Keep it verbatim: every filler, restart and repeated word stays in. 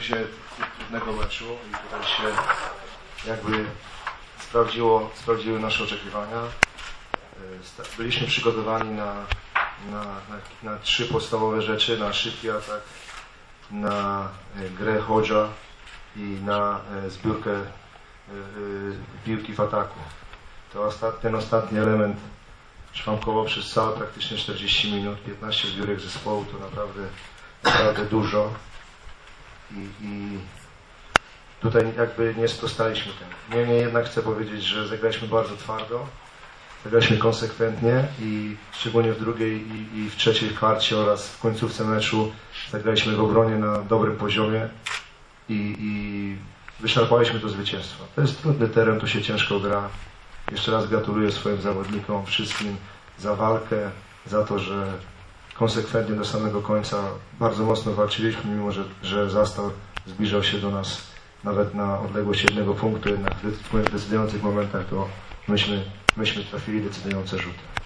się trudnego meczu i tutaj się jakby sprawdziło, sprawdziły nasze oczekiwania. Byliśmy przygotowani na, na, na, na trzy podstawowe rzeczy, na szybki atak, na grę Hodża i na zbiórkę piłki w ataku. To ostat, ten ostatni element szwankował przez całe praktycznie czterdzieści minut, piętnaście zbiórek zespołu to naprawdę, naprawdę dużo i, i tutaj jakby nie sprostaliśmy temu. Niemniej jednak chcę powiedzieć, że zagraliśmy bardzo twardo, zagraliśmy konsekwentnie i szczególnie w drugiej i, i w trzeciej kwarcie oraz w końcówce meczu zagraliśmy w obronie na dobrym poziomie i, i wyszarpaliśmy to zwycięstwo. To jest trudny teren, tu się ciężko gra. Jeszcze raz gratuluję swoim zawodnikom, wszystkim za walkę, za to, że konsekwentnie do samego końca bardzo mocno walczyliśmy, mimo że, że Zastal zbliżał się do nas nawet na odległość jednego punktu, jednak w decydujących momentach to myśmy, myśmy trafili decydujące rzuty.